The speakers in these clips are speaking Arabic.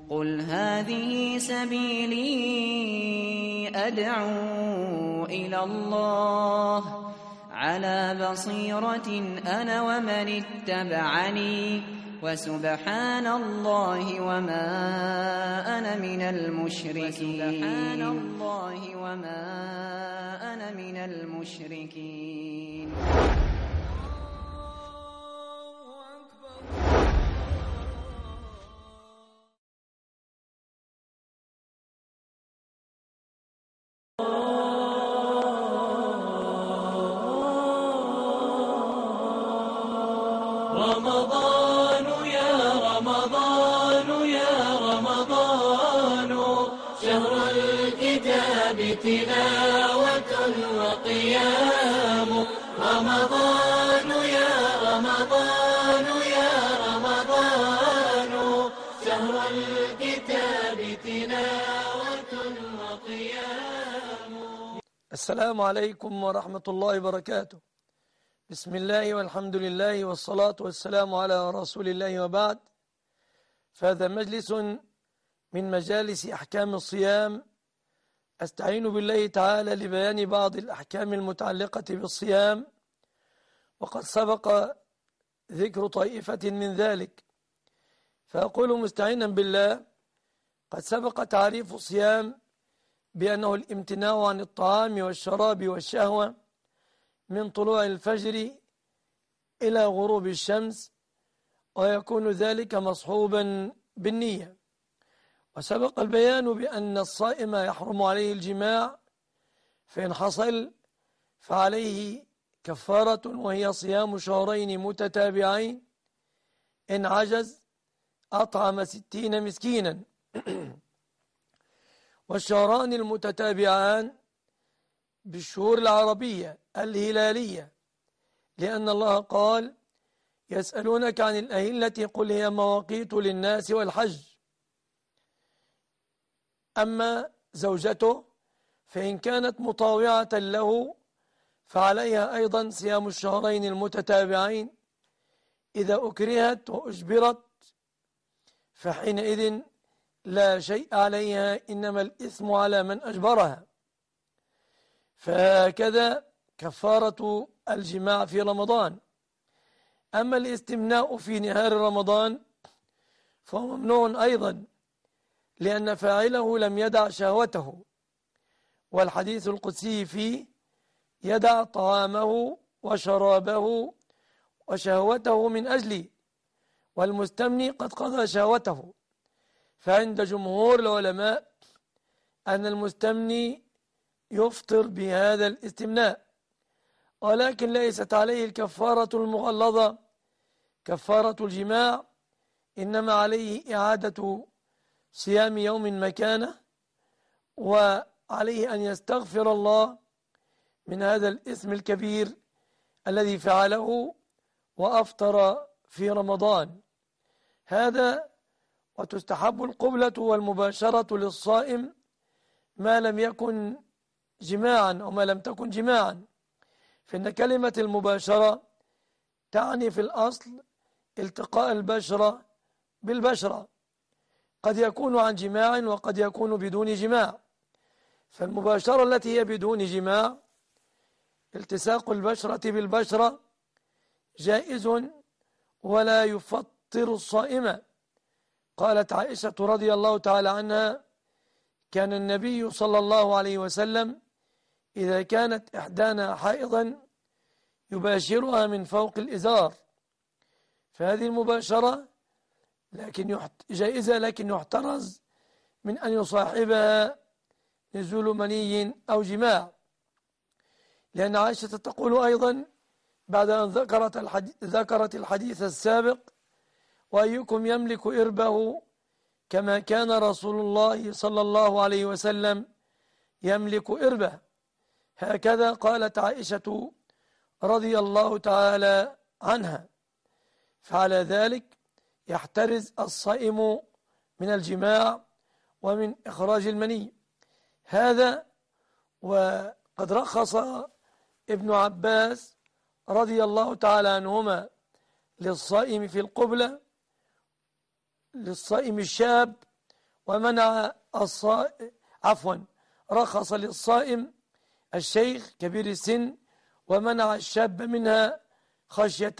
قل هذه سبيلي أدعو إلى الله على بصيرة أنا ومن اتبعني وسبحان الله وما أنا من المشركين. رمضان يا رمضان يا رمضان شهر الكتاب تلاوة وقيام. رمضان يا رمضان يا رمضان شهر الكتاب تلاوة وقيام. السلام عليكم ورحمة الله وبركاته. بسم الله والحمد لله والصلاة والسلام على رسول الله، وبعد، فهذا مجلس من مجالس أحكام الصيام، أستعين بالله تعالى لبيان بعض الأحكام المتعلقة بالصيام، وقد سبق ذكر طائفة من ذلك، فأقول مستعينا بالله: قد سبق تعريف الصيام بأنه الامتناع عن الطعام والشراب والشهوة من طلوع الفجر إلى غروب الشمس، ويكون ذلك مصحوبا بالنية. وسبق البيان بأن الصائم يحرم عليه الجماع، فإن حصل فعليه كفارة وهي صيام شهرين متتابعين، إن عجز أطعم 60 مسكينا. والشهران المتتابعان بالشهور العربية الهلالية، لأن الله قال: يسألونك عن الأهلة قل هي مواقيت للناس والحج. أما زوجته فإن كانت مطاوعة له فعليها أيضا صيام الشهرين المتتابعين، إذا أكرهت وأجبرت فحينئذ لا شيء عليها، إنما الإثم على من أجبرها. فهكذا كفارة الجماع في رمضان. أما الاستمناء في نهار رمضان فهو ممنوع أيضا، لأن فاعله لم يدع شهوته، والحديث القدسي فيه: يدع طعامه وشرابه وشهوته من أجلي، والمستمني قد قضى شهوته. فعند جمهور العلماء أن المستمني يفطر بهذا الاستمناء، ولكن ليست عليه الكفارة المغلظة كفارة الجماع، إنما عليه إعادة صيام يوم مكانه، وعليه أن يستغفر الله من هذا الإثم الكبير الذي فعله وأفطر في رمضان. هذا. وتستحب القبلة والمباشرة للصائم ما لم يكن جماعا أو ما لم تكن جماعا، فإن كلمة المباشرة تعني في الأصل التقاء البشرة بالبشرة، قد يكون عن جماع وقد يكون بدون جماع. فالمباشرة التي هي بدون جماع التصاق البشرة بالبشرة جائز ولا يفطر الصائم. قالت عائشة رضي الله تعالى عنها: كان النبي صلى الله عليه وسلم إذا كانت إحدانا حائضا يباشرها من فوق الإزار. فهذه المباشرة جائزة، لكن يحترز من أن يصاحبها نزول مني أو جماع، لأن عائشة تقول أيضا بعد أن ذكرت الحديث السابق: وأيكم يملك إربه كما كان رسول الله صلى الله عليه وسلم يملك إربه. هكذا قالت عائشة رضي الله تعالى عنها. فعلى ذلك يحترز الصائم من الجماع ومن إخراج المني. هذا. وقد رخص ابن عباس رضي الله تعالى عنهما للصائم في القبلة، للصائم الشاب ومنع رخص للصائم الشيخ كبير السن، ومنع الشاب منها خشية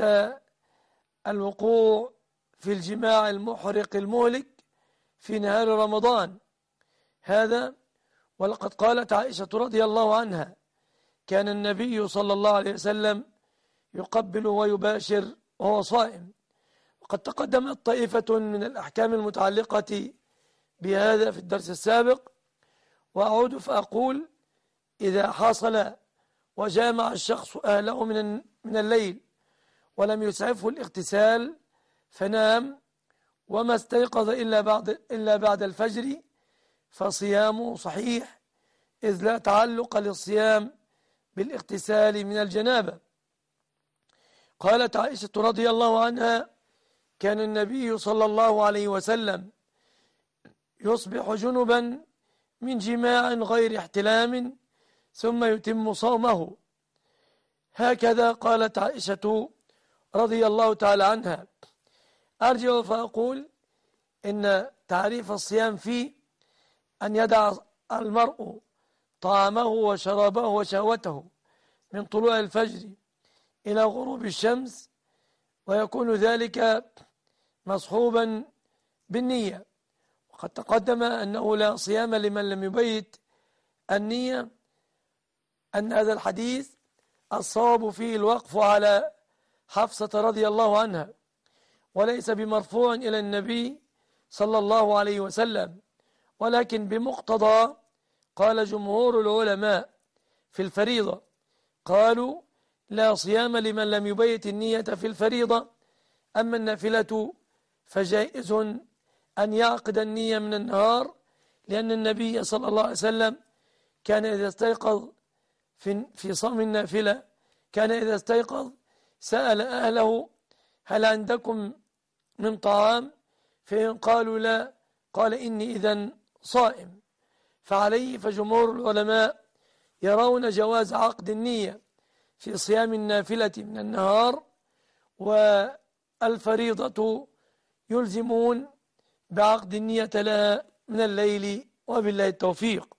الوقوع في الجماع المحرق المهلك في نهار رمضان هذا. ولقد قالت عائشة رضي الله عنها: كان النبي صلى الله عليه وسلم يقبل ويباشر وهو صائم. وقد تقدمت طائفة من الأحكام المتعلقة بهذا في الدرس السابق، وأعود فأقول: إذا حصل وجامع الشخص أهله من الليل ولم يسعفه الاغتسال فنام وما استيقظ إلا بعد الفجر فصيامه صحيح، إذ لا تعلق للصيام بالاغتسال من الجنابة. قالت عائشة رضي الله عنها: كان النبي صلى الله عليه وسلم يصبح جنبا من جماع غير احتلام ثم يتم صومه. هكذا قالت عائشة رضي الله تعالى عنها. أرجع فأقول إن تعريف الصيام فيه أن يدع المرء طعامه وشرابه وشهوته من طلوع الفجر إلى غروب الشمس، ويكون ذلك مصحوبا بالنية. وقد تقدم أنه لا صيام لمن لم يبيت النية، أن هذا الحديث الصواب فيه الوقف على حفصة رضي الله عنها، وليس بمرفوع إلى النبي صلى الله عليه وسلم، ولكن بمقتضى قال جمهور العلماء في الفريضة، قالوا: لا صيام لمن لم يبيت النية في الفريضة، أما النافلة فجائز أن يعقد النية من النهار، لأن النبي صلى الله عليه وسلم كان إذا استيقظ في صوم النافلة كان إذا استيقظ سأل أهله: هل عندكم من طعام؟ فإن قالوا لا قال: إني إذن صائم. فعليه فجمهور العلماء يرون جواز عقد النية في صيام النافلة من النهار، والفريضة يلزمون بعقد النية لها من الليل، وبالله التوفيق.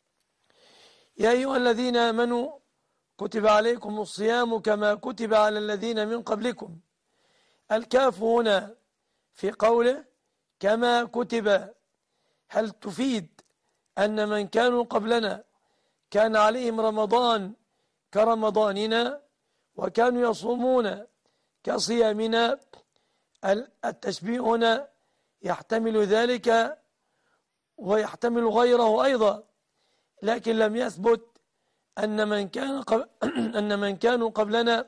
يا أيها الذين آمنوا كتب عليكم الصيام كما كتب على الذين من قبلكم. الكاف هنا في قوله كما كتب هل تفيد أن من كانوا قبلنا كان عليهم رمضان كرمضاننا وكانوا يصومون كصيامنا؟ التشبيه هنا يحتمل ذلك ويحتمل غيره أيضا، لكن لم يثبت أن من كانوا قبلنا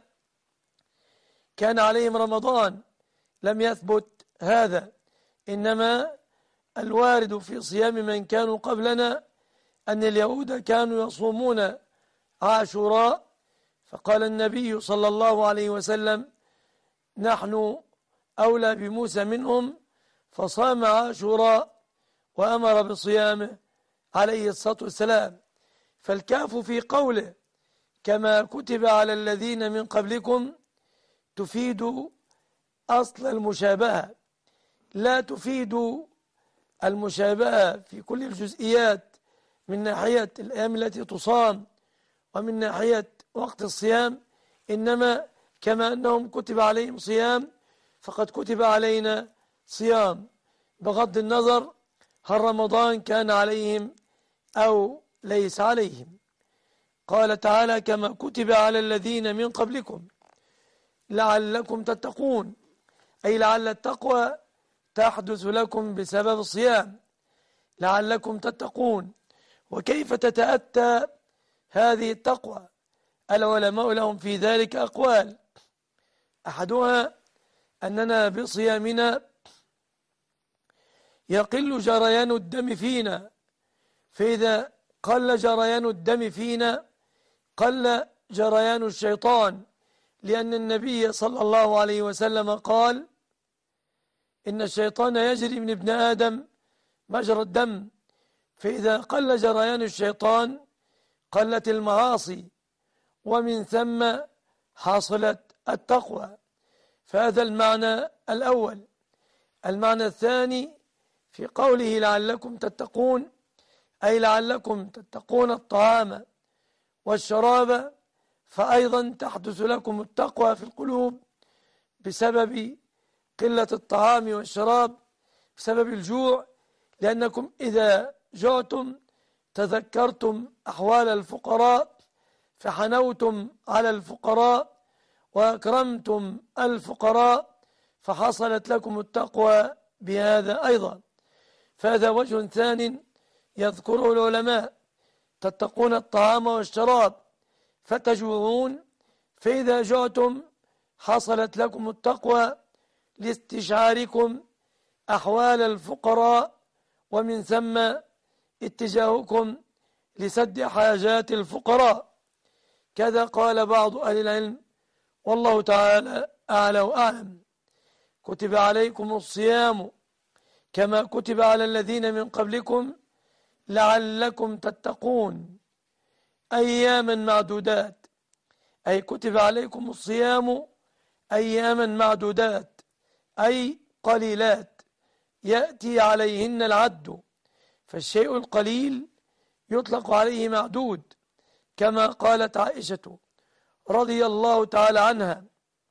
كان عليهم رمضان، لم يثبت هذا. إنما الوارد في صيام من كانوا قبلنا أن اليهود كانوا يصومون عاشوراء، فقال النبي صلى الله عليه وسلم: نحن أولى بموسى منهم، فصام عاشوراء وأمر بصيامه عليه الصلاة والسلام. فالكاف في قوله كما كتب على الذين من قبلكم تفيد أصل المشابهة، لا تفيد المشابهة في كل الجزئيات من ناحية الأيام التي تصام ومن ناحية وقت الصيام، إنما كما أنهم كتب عليهم صيام فقد كتب علينا صيام، بغض النظر هل رمضان كان عليهم أو ليس عليهم. قال تعالى كما كتب على الذين من قبلكم لعلكم تتقون، أي لعل التقوى تحدث لكم بسبب الصيام، لعلكم تتقون. وكيف تتأتى هذه التقوى؟ العلماء لهم في ذلك أقوال، أحدها أننا بصيامنا يقل جريان الدم فينا، فإذا قل جريان الدم فينا قل جريان الشيطان، لأن النبي صلى الله عليه وسلم قال: إن الشيطان يجري من ابن آدم مجرى الدم، فإذا قل جريان الشيطان قلت المعاصي، ومن ثم حصلت التقوى. فهذا المعنى الأول. المعنى الثاني في قوله لعلكم تتقون، أي لعلكم تتقون الطعام والشراب، فأيضا تحدث لكم التقوى في القلوب بسبب قلة الطعام والشراب، بسبب الجوع، لأنكم إذا جعتم تذكرتم أحوال الفقراء فحنوتم على الفقراء وأكرمتم الفقراء، فحصلت لكم التقوى بهذا أيضا. فهذا وجه ثاني يذكره العلماء: تتقون الطعام والشراب فتجوعون، فإذا جعتم حصلت لكم التقوى لاستشعاركم أحوال الفقراء، ومن ثم اتجاهكم لسد حاجات الفقراء. كذا قال بعض أهل العلم، والله تعالى أعلى وأعلم: كتب عليكم الصيام كما كتب على الذين من قبلكم لعلكم تتقون أياما معدودات، أي كتب عليكم الصيام أياما معدودات، أي قليلات يأتي عليهن العد، فالشيء القليل يطلق عليه معدود، كما قالت عائشة رضي الله تعالى عنها،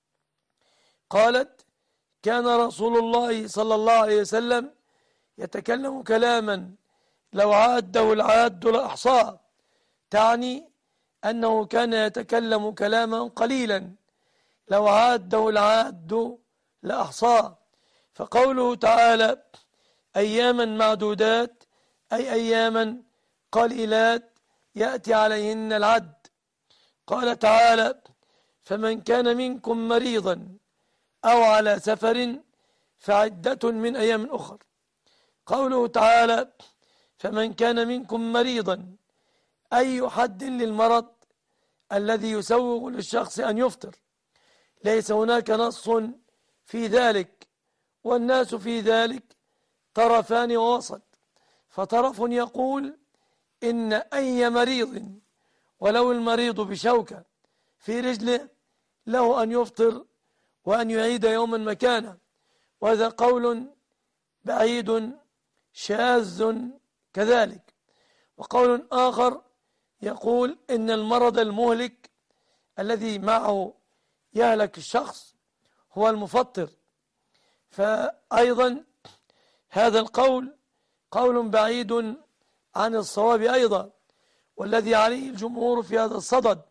قالت: كان رسول الله صلى الله عليه وسلم يتكلم كلاما لو عاده العاد لأحصاه، تعني أنه كان يتكلم كلاما قليلا لو عاده العاد لأحصاه. فقوله تعالى أياما معدودات أي أياما قليلات يأتي عليهن العد. قال تعالى: فمن كان منكم مريضا أو على سفر فعدة من أيام أخر. قوله تعالى فمن كان منكم مريضا أي حد للمرض الذي يسوغ للشخص أن يفطر، ليس هناك نص في ذلك، والناس في ذلك طرفان ووسط، فطرف يقول إن أي مريض ولو المريض بشوكة في رجله له أن يفطر وأن يعيد يوما مكانه، وهذا قول بعيد شاذ كذلك. وقول آخر يقول إن المرض المهلك الذي معه يهلك الشخص هو المفطر، فأيضا هذا القول قول بعيد عن الصواب أيضا. والذي عليه الجمهور في هذا الصدد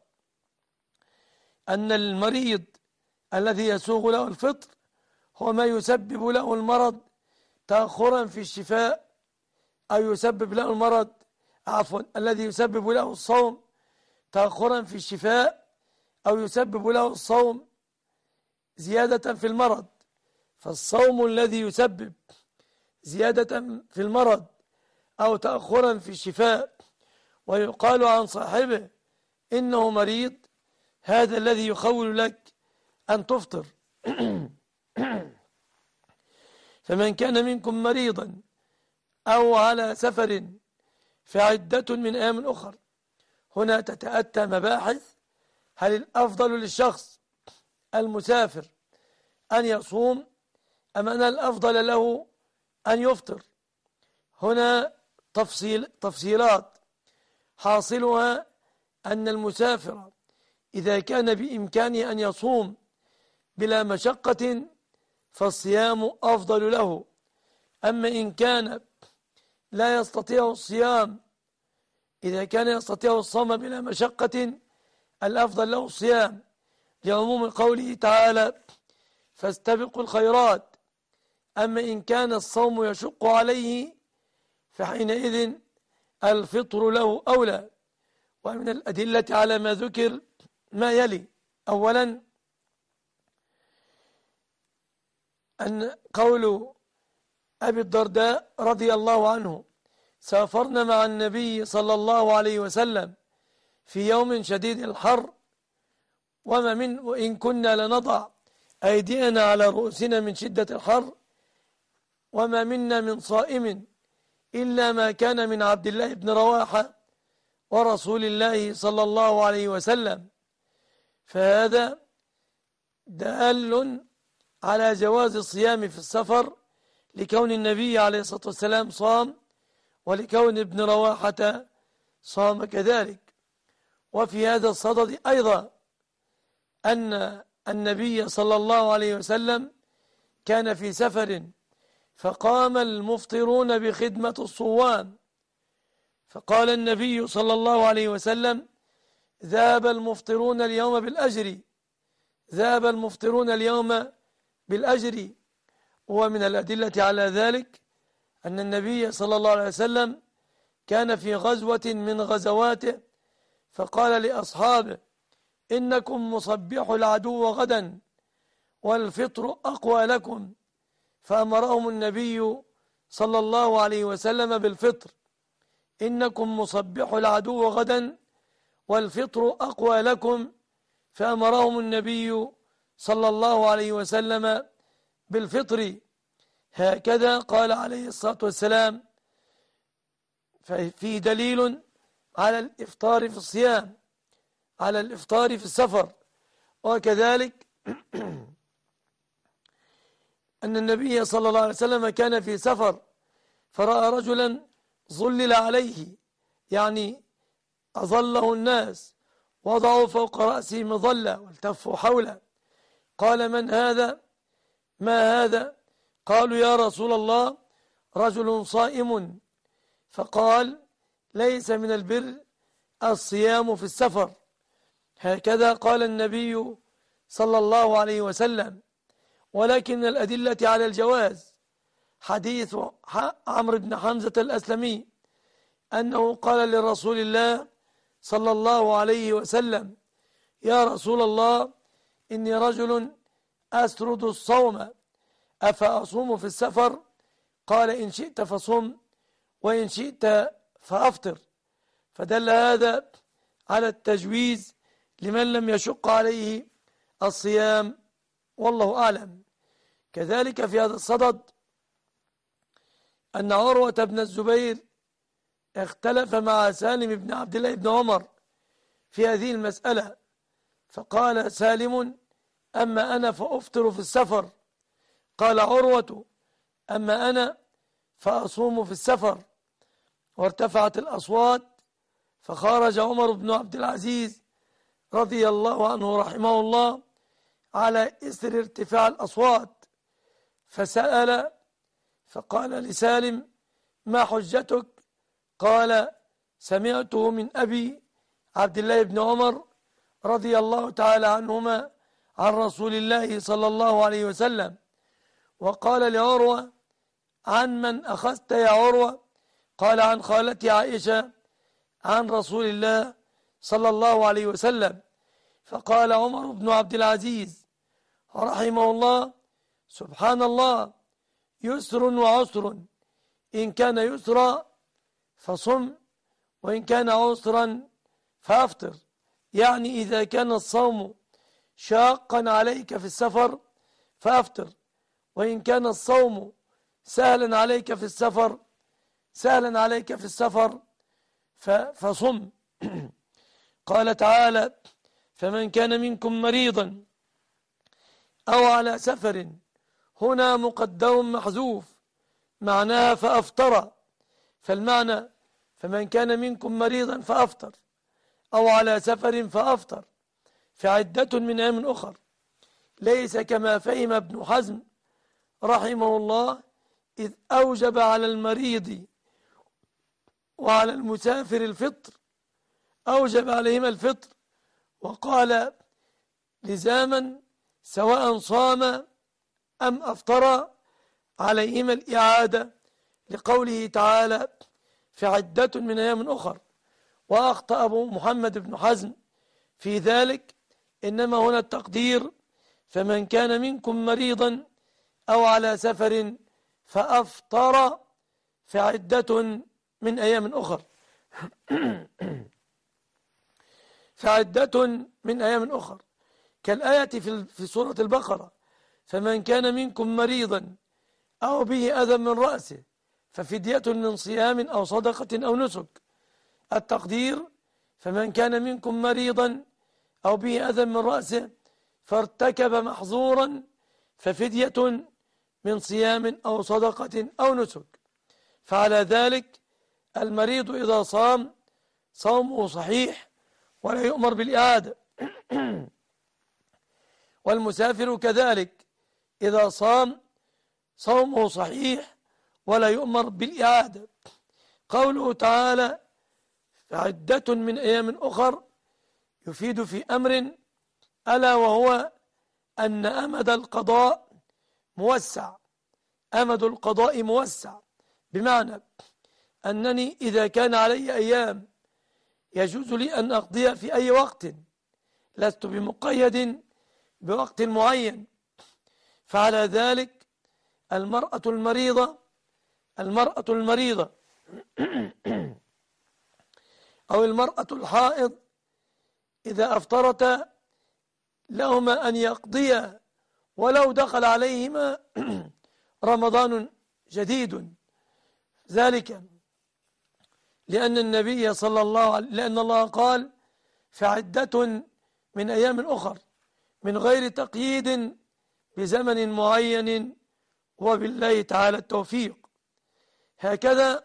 أن المريض الذي يسوغ له الفطر هو ما يسبب له المرض تأخرا في الشفاء، أو يسبب له المرض الذي يسبب له الصوم تأخرا في الشفاء، أو يسبب له الصوم زيادة في المرض. فالصوم الذي يسبب زيادة في المرض أو تأخرا في الشفاء ويقال عن صاحبه إنه مريض، هذا الذي يخول لك أن تفطر. فمن كان منكم مريضا أو على سفر فعدة من أيام أخر. هنا تتأتى مباحث: هل الأفضل للشخص المسافر أن يصوم أم أن الأفضل له أن يفطر؟ هنا تفصيلات، حاصلها أن المسافر إذا كان بإمكانه أن يصوم بلا مشقة فالصيام أفضل له، أما إن كان لا يستطيع الصيام، إذا كان يستطيع الصوم بلا مشقة الأفضل له الصيام، لعموم قوله تعالى فاستبقوا الخيرات. أما إن كان الصوم يشق عليه فحينئذ الفطر له أولى. ومن الأدلة على ما ذكر ما يلي: أولا أن قول أبي الدرداء رضي الله عنه: سافرنا مع النبي صلى الله عليه وسلم في يوم شديد الحر وإن كنا لنضع أيدينا على رؤوسنا من شدة الحر، وما منا من صائم إلا ما كان من عبد الله بن رواحة ورسول الله صلى الله عليه وسلم. فهذا دال على جواز الصيام في السفر لكون النبي عليه الصلاة والسلام صام، ولكون ابن رواحة صام كذلك. وفي هذا الصدد أيضا أن النبي صلى الله عليه وسلم كان في سفر، فقام المفطرون بخدمة الصوام، فقال النبي صلى الله عليه وسلم: ذهب المفطرون اليوم بالأجر، ذهب المفطرون اليوم بالأجر. ومن الأدلة على ذلك أن النبي صلى الله عليه وسلم كان في غزوة من غزواته، فقال لأصحابه: إنكم مصبحوا العدو غدا والفطر أقوى لكم، فأمرهم النبي صلى الله عليه وسلم بالفطر. إنكم مصبحوا العدو غدا والفطر أقوى لكم، فأمرهم النبي صلى الله عليه وسلم بالفطر. هكذا قال عليه الصلاة والسلام. ففيه دليل على الإفطار في الصيام، على الإفطار في السفر. وكذلك أن النبي صلى الله عليه وسلم كان في سفر، فرأى رجلا ظلل عليه، يعني أظله الناس، وضعوا فوق رأسه مظلة والتفوا حوله. قال: من هذا؟ ما هذا؟ قالوا: يا رسول الله، رجل صائم. فقال: ليس من البر الصيام في السفر. هكذا قال النبي صلى الله عليه وسلم. ولكن الأدلة على الجواز حديث عمرو بن حمزة الأسلمي أنه قال لرسول الله صلى الله عليه وسلم: يا رسول الله، إني رجل أسرد الصوم، أفأصوم في السفر؟ قال: إن شئت فصم، وإن شئت فأفطر. فدل هذا على التجويز لمن لم يشق عليه الصيام، والله أعلم. كذلك في هذا الصدد أن عروة بن الزبير اختلف مع سالم بن عبد الله بن عمر في هذه المسألة، فقال سالم: أما أنا فأفطر في السفر. قال عروة: أما أنا فأصوم في السفر. وارتفعت الأصوات، فخرج عمر بن عبد العزيز رضي الله عنه رحمه الله على إثر ارتفاع الأصوات، فسأل، فقال لسالم: ما حجتك؟ قال: سمعته من أبي عبد الله بن عمر رضي الله تعالى عنهما عن رسول الله صلى الله عليه وسلم. وقال لعروة: عن من أخذت يا عروة؟ قال: عن خالتي عائشة عن رسول الله صلى الله عليه وسلم. فقال عمر بن عبد العزيز رحمه الله: سبحان الله، يسر وعسر، إن كان يسرا فصم، وإن كان عسرا فأفطر. يعني إذا كان الصوم شاقا عليك في السفر فأفطر، وإن كان الصوم سهلا عليك في السفر فصم. قال تعالى: فمن كان منكم مريضا أو على سفر، هنا مقدر محذوف، معناها فأفطر. فالمعنى: فمن كان منكم مريضا فأفطر، أو على سفر فأفطر، فعدة من أيام أخر. ليس كما فهم ابن حزم رحمه الله، إذ أوجب على المريض وعلى المسافر الفطر، أوجب عليهما الفطر، وقال لزاما سواء صام أم أفطر عليهما الإعادة، لقوله تعالى: فعدة من أيام أخر. وأخطأ أبو محمد بن حزم في ذلك، إنما هنا التقدير: فمن كان منكم مريضا أو على سفر فأفطر فعدة من أيام أخر. فعدة من أيام أخر، كالآية في سورة البقرة: فمن كان منكم مريضا أو به أذى من رأسه ففدية من صيام أو صدقة أو نسك. التقدير: فمن كان منكم مريضا أو به أذى من رأسه فارتكب محظورا ففدية من صيام أو صدقة أو نسك. فعلى ذلك المريض إذا صام صومه صحيح ولا يؤمر بالإعادة، والمسافر كذلك إذا صام صومه صحيح ولا يؤمر بالإعادة. قوله تعالى عدة من أيام أخر يفيد في أمر، ألا وهو أن أمد القضاء موسع. أمد القضاء موسع بمعنى أنني إذا كان علي أيام يجوز لي أن أقضيها في أي وقت، لست بمقيد بوقت معين. فعلى ذلك المرأة المريضة أو المرأة الحائض إذا أفطرتا لهما أن يقضيا ولو دخل عليهما رمضان جديد، ذلك لأن النبي لأن الله قال فعدة من أيام أخر من غير تقييد بزمن معين، وبالله تعالى التوفيق. هكذا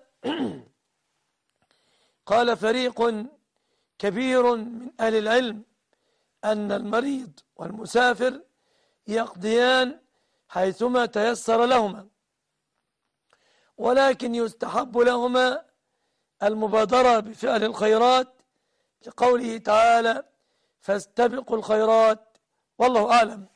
قال فريق كبير من أهل العلم أن المريض والمسافر يقضيان حيثما تيسر لهما، ولكن يستحب لهما المبادرة بفعل الخيرات لقوله تعالى فاستبقوا الخيرات، والله أعلم.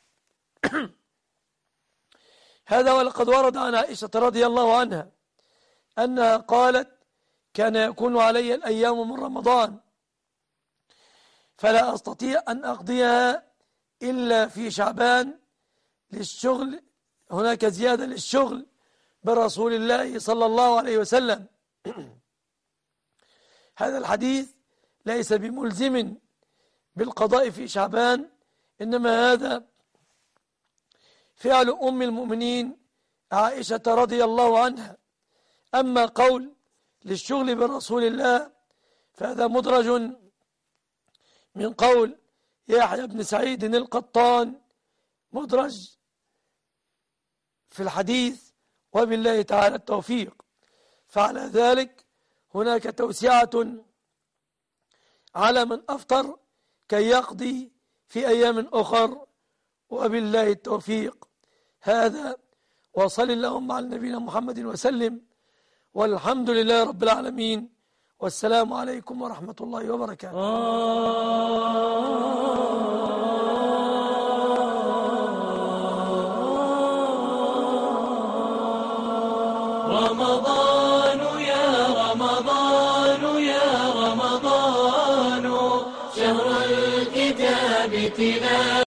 هذا ولقد ورد عن عائشة رضي الله عنها أنها قالت كان يكون علي الأيام من رمضان فلا أستطيع أن أقضيها إلا في شعبان للشغل، هناك زيادة للشغل برسول الله صلى الله عليه وسلم. هذا الحديث ليس بملزم بالقضاء في شعبان، إنما هذا فعل أم المؤمنين عائشة رضي الله عنها. أما قول للشغل برسول الله فهذا مدرج من قول يحيى بن سعيد القطان، مدرج في الحديث، وبالله تعالى التوفيق. فعلى ذلك هناك توسعة على من أفطر كي يقضي في أيام أخر، وبالله التوفيق. هذا وصل اللهم على نبينا محمد وسلم، والحمد لله رب العالمين، والسلام عليكم ورحمة الله وبركاته. رمضان يا رمضان يا رمضان شهر الكتاب تلاوة